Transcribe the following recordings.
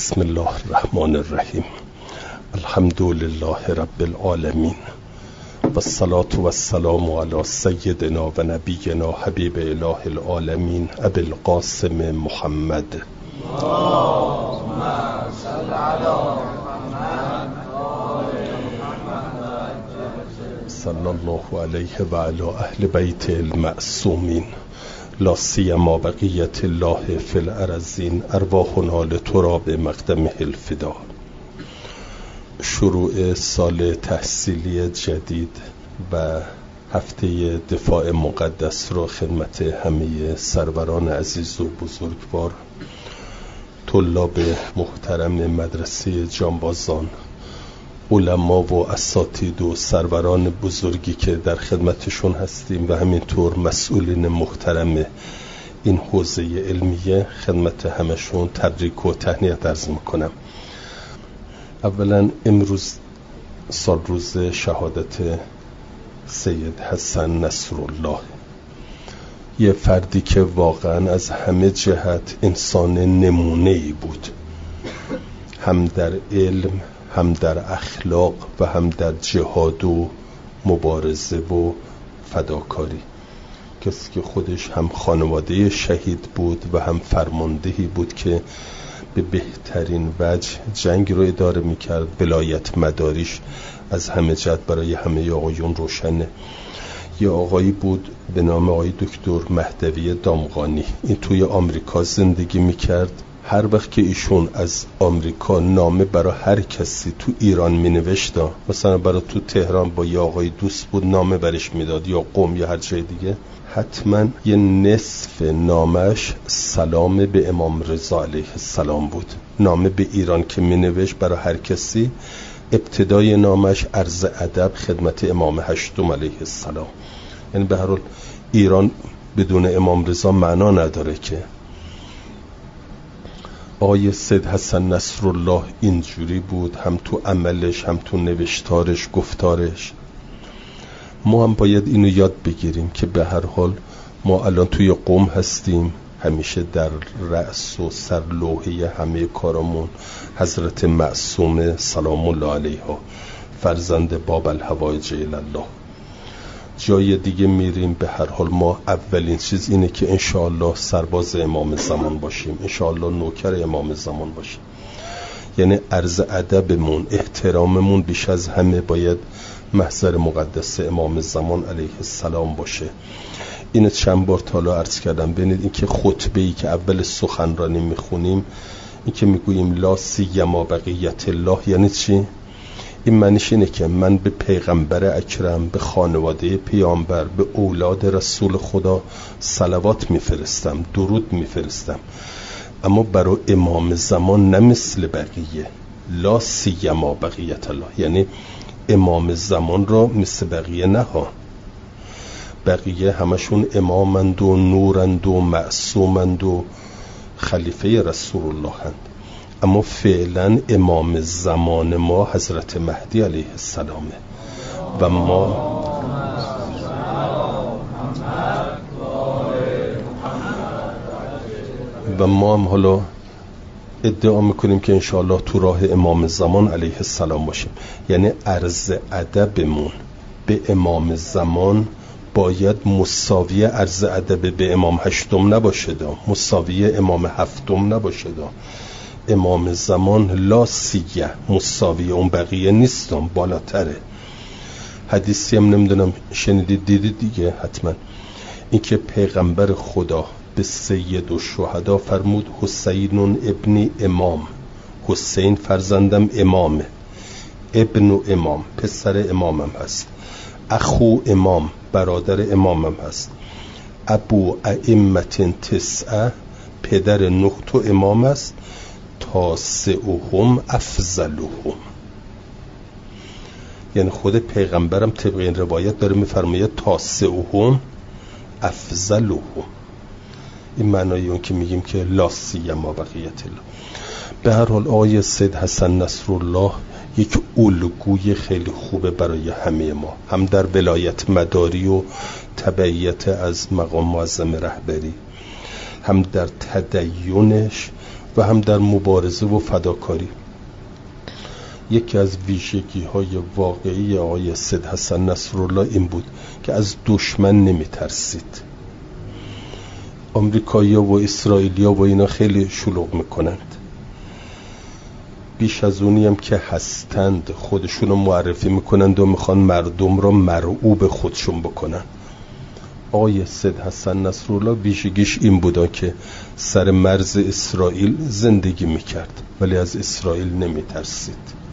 بسم الله الرحمن الرحیم. الحمد لله رب العالمین و الصلاة و السلام علی سیدنا و نبینا حبیب اله العالمین ابی القاسم محمد. اللهم صل علی محمد صلی الله علیه و علی اهل بیت المعصومین لا سیما بقیت الله فی الارضین ارواحنا لتراب مقدمه الفدا. شروع سال تحصیلی جدید و هفته دفاع مقدس را خدمت همه سروران عزیز و بزرگوار، طلاب محترم مدرسه جانبازان، علما و اساتید و سروران بزرگی که در خدمتشون هستیم و همینطور مسئولین محترم این حوزه علمیه، خدمت همشون تبریک و تهنیت عرض میکنم. اولا امروز سال روز شهادت سید حسن نصرالله، یه فردی که واقعا از همه جهت انسان نمونه‌ای بود، هم در علم، هم در اخلاق و هم در جهاد و مبارزه و فداکاری. کسی که خودش هم خانواده شهید بود و هم فرماندهی بود که به بهترین وجه جنگ رو اداره میکرد. ولایت مداریش از همه جهت برای همه آقایون روشنه. یه آقایی بود به نام آقای دکتر مهدوی دامغانی. این توی آمریکا زندگی میکرد. هر وقت که ایشون از آمریکا نامه برای هر کسی تو ایران می نوشت، مثلا برای تو تهران با یه آقای دوست بود نامه برش میداد، یا قم یا هر جای دیگه، حتما یه نصف نامش سلام به امام رضا علیه السلام بود. نامه به ایران که می نوشت برای هر کسی، ابتدای نامش عرض ادب خدمت امام هشتم علیه السلام. یعنی به هر حال ایران بدون امام رضا معنا نداره که. آقای سید حسن نصرالله اینجوری بود، هم تو عملش، هم تو نوشتارش، گفتارش. ما هم باید اینو یاد بگیریم که به هر حال ما الان توی قم هستیم، همیشه در رأس و سرلوحه همه کارمون حضرت معصومه سلام الله علیها، فرزند باب الحوائج الله. جای دیگه میریم، به هر حال ما اولین چیز اینه که انشاءالله سرباز امام زمان باشیم، انشاءالله نوکر امام زمان باشیم. یعنی عرض ادبمون، احتراممون بیش از همه باید محضر مقدس امام زمان علیه السلام باشه. اینو چند بار تالا عرض کردم. ببینید این که خطبه‌ای که اول سخنرانی میخونیم، این که میگوییم لا سیما بقیت الله، یعنی چی؟ این معنیش اینه که من به پیغمبر اکرم، به خانواده پیامبر، به اولاد رسول خدا صلوات میفرستم، درود میفرستم، اما برای امام زمان نه مثل بقیه. لا سیما بقیت الله، یعنی امام زمان را مثل بقیه نه ها. بقیه همشون امامند و نورند و معصومند و خلیفه رسول الله هند، اما فعلا امام زمان ما حضرت مهدی علیه السلامه و ما هم حالا ادعا میکنیم که انشاءالله تو راه امام زمان علیه السلام باشیم. یعنی عرض ادبمون به امام زمان باید مساوی عرض ادب به امام هشتم نباشه، مساوی امام هفتم نباشه. امام زمان لا سیه، مساوی اون بقیه نیستم، بالاتره. حدیثی هم نمیدونم شنیدید دیدید دیگه حتما، این که پیغمبر خدا به سید و شهدا فرمود حسین ابن امام، حسین فرزندم امامه، ابن و امام پسر امامم هست، اخو امام برادر امامم هست، ابو ائمه تسعه پدر 9 امام است، تاسعهم افضلهم. یعنی خود پیغمبرم طبق این روایت داره میفرماید تاسعهم افضلهم. این معنای اون که میگیم که لا سیما بقیت الله. به هر حال آقای سید حسن نصرالله یک الگوی خیلی خوبه برای همه ما، هم در ولایت مداری و تبعیت از مقام معظم رهبری، هم در تدینش و هم در مبارزه و فداکاری. یکی از ویژگی‌های واقعی آقای سید حسن نصرالله این بود که از دشمن نمی‌ترسید. آمریکایی‌ها و اسرائیلی‌ها و اینا خیلی شلوغ میکنند، بیش از اونی هم که هستند خودشونو معرفی میکنند و میخوان مردم را مرعوب خودشون بکنن. آقای سید حسن نصرالله ویژگیش این بودا که سر مرز اسرائیل زندگی میکرد ولی از اسرائیل نمیترسید.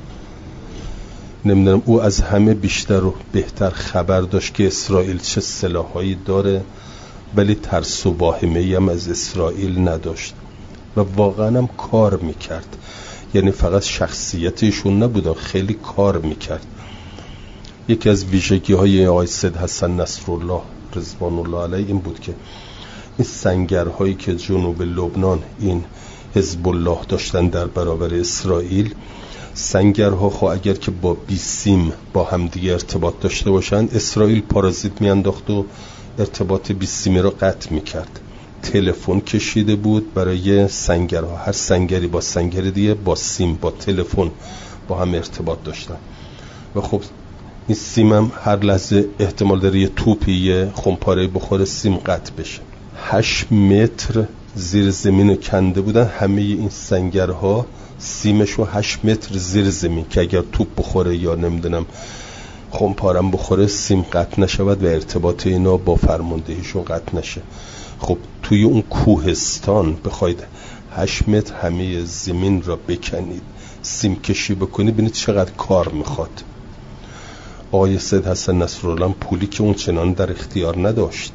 نمیدونم او از همه بیشتر و بهتر خبر داشت که اسرائیل چه سلاحایی داره، ولی ترس و واهمه‌ای هم از اسرائیل نداشت و واقعا هم کار میکرد. یعنی فقط شخصیتشون نبود، خیلی کار میکرد. یکی از ویژگی‌های آقای سید حسن نصرالله رضوان الله علیه این بود که این سنگرهایی که جنوب لبنان این حزب الله داشتن در برابر اسرائیل، سنگرها خب اگر که با بیسیم با همدیگه ارتباط داشته باشن، اسرائیل پارازیت میانداخت و ارتباط بیسیمی رو قطع میکرد. تلفن کشیده بود برای سنگرها، هر سنگری با سنگری دیگه با سیم با تلفن با هم ارتباط داشتن و خب این سیم هم هر لحظه احتمال داره یه توپی یه خمپاره بخوره سیم قطع بشه. 8 متر زیر زمین کنده بودن همه این سنگرها، سیمشو 8 متر زیر زمین که اگر توپ بخوره یا نمیدونم خمپارم بخوره سیم قطع نشود و ارتباط اینا با فرماندهیشون قطع نشه. خب توی اون کوهستان بخواید 8 متر همه زمین را بکنید، سیم کشی بکنید، ببینید چقدر کار میخواد. آقای سید حسن نصرالله پولی که اون چنان در اختیار نداشت.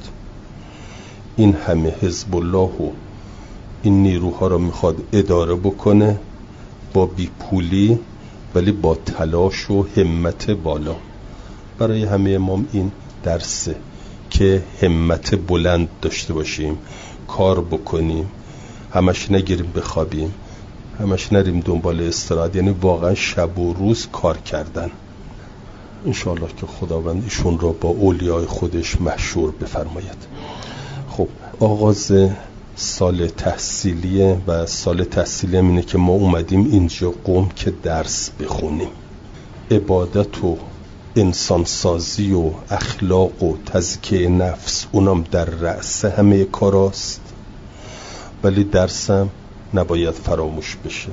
این همه حزب الله و این نیروها را میخواد اداره بکنه با بی پولی ولی با تلاش و همت بالا. برای همه ما این درسه که همت بلند داشته باشیم، کار بکنیم، همش نگیریم بخوابیم، همش نریم دنبال استراحت، یعنی واقعا شب و روز کار کردن. انشاءالله که خداوند ایشون را با اولیای خودش محشور بفرماید. خب آغاز سال تحصیلیه و سال تحصیلی هم اینه که ما اومدیم اینجا قم که درس بخونیم. عبادت و انسانسازی و اخلاق و تزکیه نفس اونم در رأس همه کاراست، ولی درسم نباید فراموش بشه.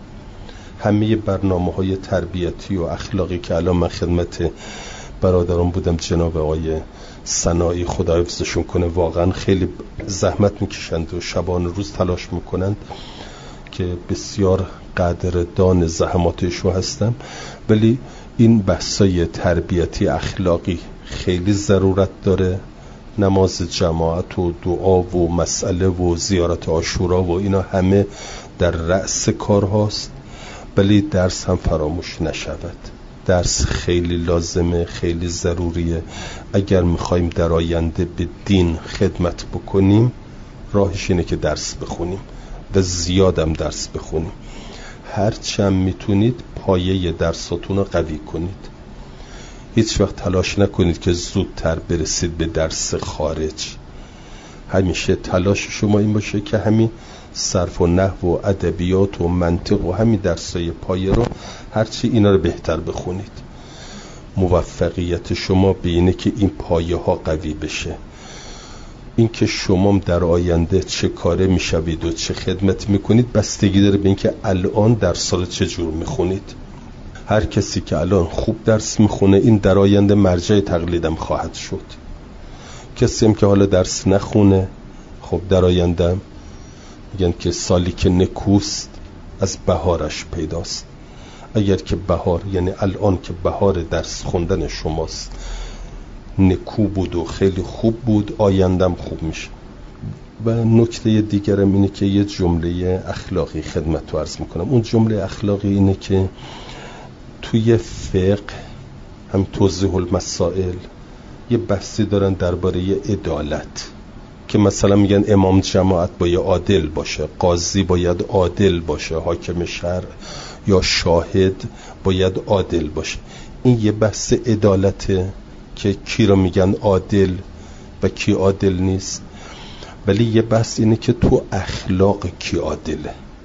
همه برنامه‌های تربیتی و اخلاقی که الان من خدمت برادران بودم، جناب آقای صناعی خدا حفظشون کنه، واقعا خیلی زحمت میکشند و شبان روز تلاش میکنند که بسیار قدردان زحماتشون هستم، ولی این بحثای تربیتی اخلاقی خیلی ضرورت داره. نماز جماعت و دعا و مسئله و زیارت عاشورا و اینا همه در رأس کار هاست، ولی درس هم فراموش نشود. درس خیلی لازمه، خیلی ضروریه. اگر میخوایم در آینده به دین خدمت بکنیم، راهش اینه که درس بخونیم و زیادم درس بخونیم. هرچند میتونید پایه درساتون رو قوی کنید. هیچ وقت تلاش نکنید که زودتر برسید به درس خارج. همیشه تلاش شما این باشه که همین صرف و نحو و ادبیات و منطق و همین درسای پایه رو هرچی اینا رو بهتر بخونید. موفقیت شما به اینه که این پایه ها قوی بشه. این که شما در آینده چه کاره میشوید و چه خدمت میکنید بستگی داره به این که الان درس رو چه جور میخونید. هر کسی که الان خوب درس میخونه این در آینده مرجع تقلیدم خواهد شد. کسی هم که حالا درس نخونه، خب در آینده میگن که سالی که نکوست از بهارش پیداست. اگر که بهار، یعنی الان که بهار درس خوندن شماست، نکو بود و خیلی خوب بود، آیندم خوب میشه. و نکته دیگرم اینه که یه جمله اخلاقی خدمت رو عرض میکنم. اون جمله اخلاقی اینه که توی فقه هم توضیح المسائل یه بحثی دارن درباره عدالت، که مثلا میگن امام جماعت باید عادل باشه، قاضی باید عادل باشه، حاکم شهر یا شاهد باید عادل باشه. این یه بحث عدالته که کی رو میگن عادل و کی عادل نیست. ولی یه بحث اینه که تو اخلاق کی عادله.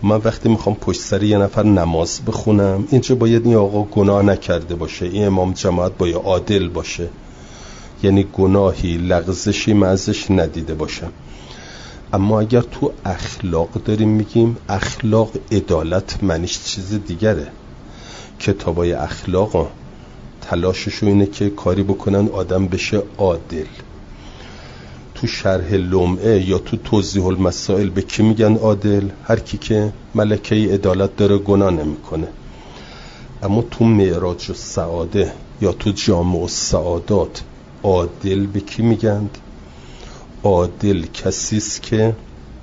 من وقتی میخوام پشت سر یه نفر نماز بخونم، اینجا باید این آقا گناه نکرده باشه، این امام جماعت باید عادل باشه، یعنی گناهی لغزشی من ازش ندیده باشم. اما اگر تو اخلاق داریم میگیم، اخلاق عدالت معنیش چیز دیگره. کتابای اخلاق تلاششو اینه که کاری بکنن آدم بشه عادل. تو شرح لمعه یا تو توضیح المسائل به کی میگن عادل؟ هر کی که ملکه عدالت داره، گناه نمیکنه. اما تو معراج السعاده یا تو جامع السعادات عادل به کی میگن؟ عادل کسیست که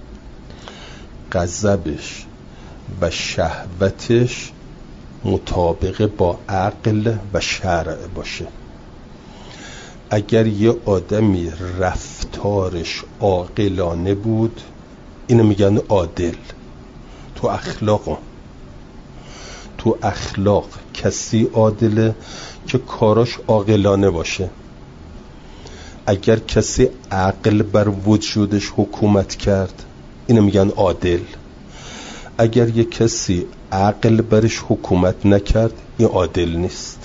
غضبش و شهوتش مطابق با عقل و شرع باشه. اگر یه آدمی رفتارش عاقلانه بود، اینو میگن عادل. تو اخلاق کسی عادله که کاراش عاقلانه باشه. اگر کسی عقل بر وجودش حکومت کرد، اینو میگن عادل. اگر یه کسی عقل برش حکومت نکرد، این عادل نیست.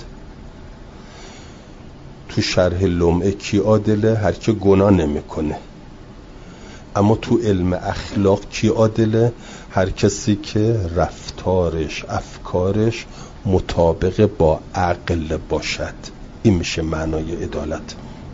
تو شرح لمعه کی عادله؟ هر که گناه نمیکنه. اما تو علم اخلاق کی عادله؟ هر کسی که رفتارش، افکارش مطابق با عقل باشد. این میشه معنای عدالت.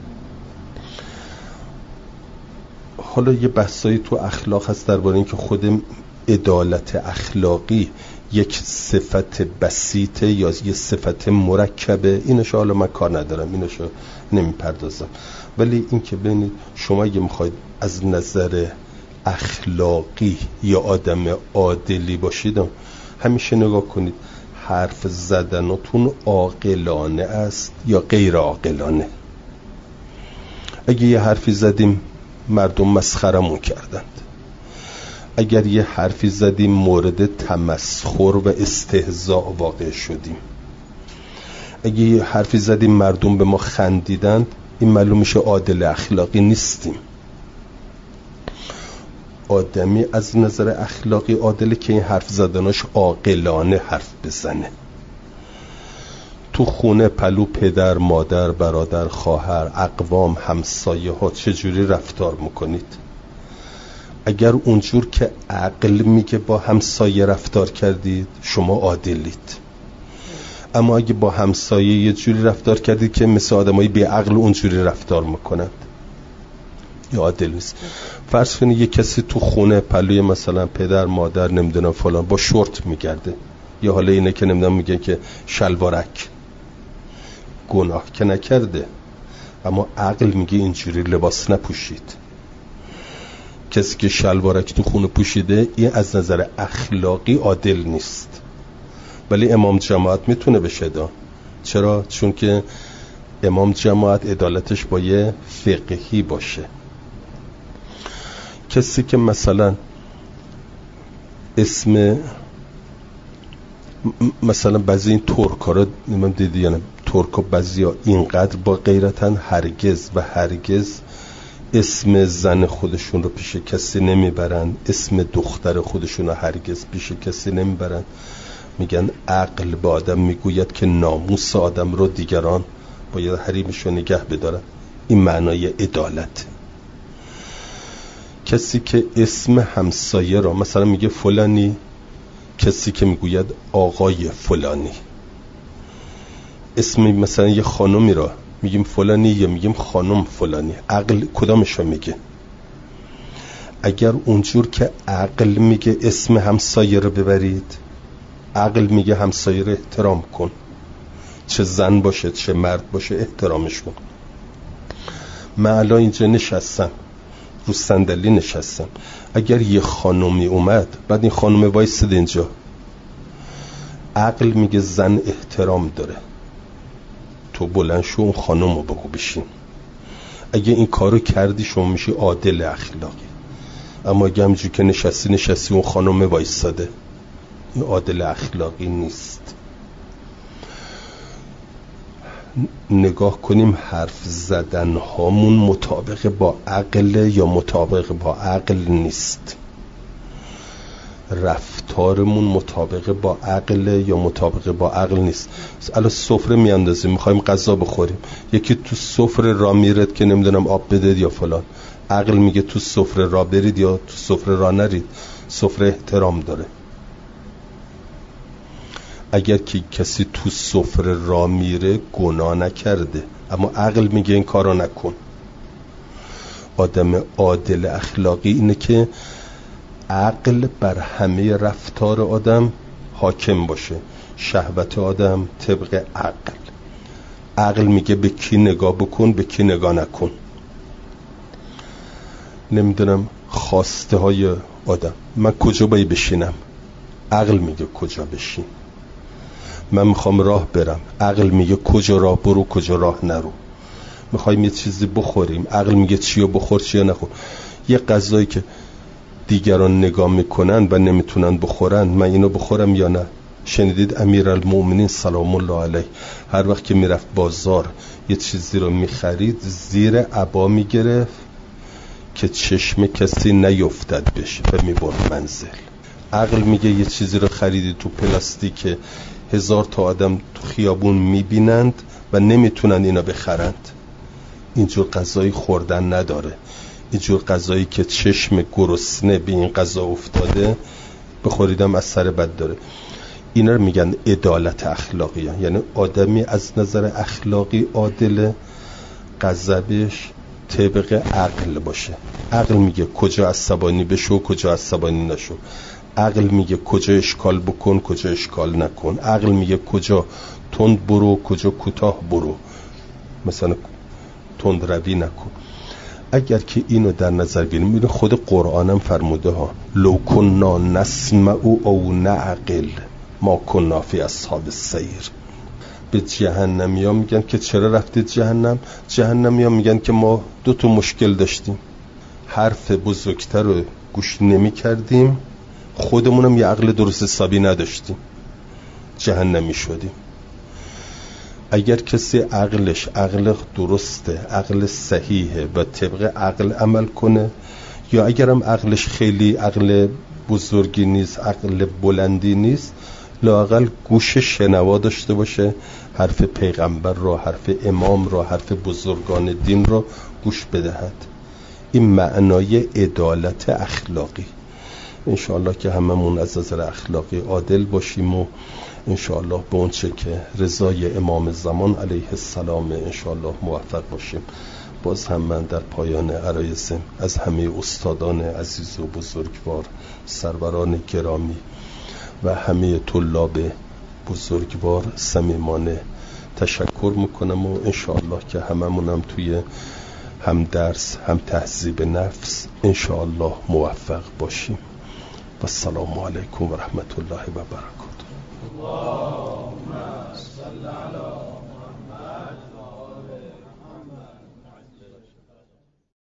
حالا یه بحثایی تو اخلاق هست درباره این که خود عدالت اخلاقی یک صفت بسیطه یا یه صفت مرکبه. اینشو حالا من کار ندارم، اینشو نمیپردازم. ولی این که ببینید شما اگه میخواید از نظر اخلاقی یا آدم عادلی باشید، همیشه نگاه کنید حرف زدنتون عاقلانه است یا غیر عاقلانه. اگه یه حرفی زدیم مردم مسخرمون کردند، اگر یه حرفی زدیم مورد تمسخر و استهزاء واقع شدیم، اگه یه حرفی زدیم مردم به ما خندیدند، این معلوم میشه عادل اخلاقی نیستیم. آدمی از نظر اخلاقی عادله که این حرف زدناش عاقلانه حرف بزنه. تو خونه پلو پدر، مادر، برادر، خواهر، اقوام، همسایه ها چجوری رفتار میکنید؟ اگر اونجور که عقل میگه با همسایه رفتار کردید، شما عادلید. اما اگه با همسایه یه جوری رفتار کردید که مثل آدمایی بی عقل اونجوری رفتار میکنند، یا عادل نیست. فرض کنید یه کسی تو خونه پلوی مثلا پدر، مادر، نمیدونم فلان با شورت میگرده، یا حالا اینه که نمیدونم میگه که شلوارک، گناه که نکرده اما عقل میگه اینجوری لباس نپوشید. کسی که شلوارک تو خونه پوشیده، این از نظر اخلاقی عادل نیست. ولی امام جماعت میتونه بشه دا. چرا؟ چون که امام جماعت عدالتش با یه فقهی باشه. کسی که مثلا اسم مثلا بعضی این ترک‌ها رو دیدی یا نه، ترک‌ها بعضیا اینقدر با غیرتن هرگز و هرگز اسم زن خودشون رو پیش کسی نمیبرن، اسم دختر خودشون رو هرگز پیش کسی نمیبرن. میگن عقل به آدم میگوید که ناموس آدم رو دیگران باید حریمش رو نگه بدارن. این معنای عدالت. کسی که اسم همسایه را مثلا میگه فلانی، کسی که میگوید آقای فلانی. اسم مثلا یه خانمی را میگیم فلانی یا میگیم خانم فلانی، عقل کدامش رو میگه؟ اگر اونجور که عقل میگه اسم همسایه رو ببرید، عقل میگه همسایه رو احترام کن، چه زن باشه چه مرد باشه احترامش کن. من الان اینجا نشستم، رو صندلی نشستم، اگر یه خانومی اومد بعد این خانومه وایسید اینجا، عقل میگه زن احترام داره، تو بلند شو اون خانم رو بگو بشین. اگه این کارو کردی شما میشی عادل اخلاقی. اما اگه همجور که نشستی اون خانم وایساده، این عادل اخلاقی نیست. نگاه کنیم حرف زدن هامون مطابق با عقل یا مطابق با عقل نیست. رفتارمون مطابق با عقل یا مطابق با عقل نیست. الان سفره میاندازیم، میخوایم غذا بخوریم، یکی تو سفره را میرد که نمیدونم آب بدید یا فلان، عقل میگه تو سفره را برید یا تو سفره را نرید. سفره احترام داره. اگر که کسی تو سفره را میره گناه نکرده، اما عقل میگه این کارو نکن. آدم عادل اخلاقی اینه که عقل بر همه رفتار آدم حاکم باشه، شهوت آدم طبق عقل. عقل میگه به کی نگاه بکن، به کی نگاه نکن. نمیدونم خواسته های آدم، من کجا باید بشینم، عقل میگه کجا بشین. من میخوام راه برم، عقل میگه کجا راه برو، کجا راه نرو. میخوایم یه چیزی بخوریم، عقل میگه چیو بخور چیو نخور. یه غذایی که دیگران نگاه میکنن و نمیتونن بخورن، من اینو بخورم یا نه؟ شنیدید امیرالمومنین سلام الله علیه هر وقت که میرفت بازار یه چیزی رو میخرید، زیر عبا میگرفت که چشم کسی نیفتد بشه و میبرد منزل. عقل میگه یه چیزی رو خریدی تو پلاستیک، 1000 تا آدم تو خیابون میبینند و نمیتونن اینا بخرند. اینجور غذایی خوردن نداره. اینجور غذایی که چشم گرسنه به این غذا افتاده بخوریدم اثر بد داره. اینا رو میگن عدالت اخلاقی، یعنی آدمی از نظر اخلاقی عادل، غضبش طبق عقل باشه. عقل میگه کجا عصبانی بشو، کجا عصبانی نشو. عقل میگه کجا اشکال بکن، کجا اشکال نکن. عقل میگه کجا تند برو، کجا کوتاه برو، مثلا تند روی نکن. اگر که اینو در نظر بگیریم، اینو خود قرآنم فرموده ها، لو کنا نسمع او نعقل ما کنا فی اصحاب السعیر. به جهنمیا میگن که چرا رفتید جهنم؟ جهنمیا میگن که ما 2 مشکل داشتیم، حرف بزرگتر رو گوش نمی کردیم، خودمونم یه عقل درست حسابی نداشتیم، جهنمی شدیم. اگر کسی عقلش عقل درسته، عقل صحیحه و طبق عقل عمل کنه، یا اگرم عقلش خیلی عقل بزرگی نیست، عقل بلندی نیست، لااقل گوش شنوا داشته باشه، حرف پیغمبر را، حرف امام را، حرف بزرگان دین را گوش بدهد. این معنای عدالت اخلاقی. انشاءالله که هممون از نظر اخلاقی عادل باشیم و انشاءالله به اون چه که رضای امام زمان علیه السلام انشاءالله موفق باشیم. باز هم من در پایان عرایزم از همه استادان عزیز و بزرگوار، سروران گرامی و همه طلاب بزرگوار صمیمانه تشکر میکنم و انشاءالله که هممونم توی هم درس هم تهذیب نفس انشاءالله موفق باشیم. و السلام علیکم و رحمت الله و برکاته.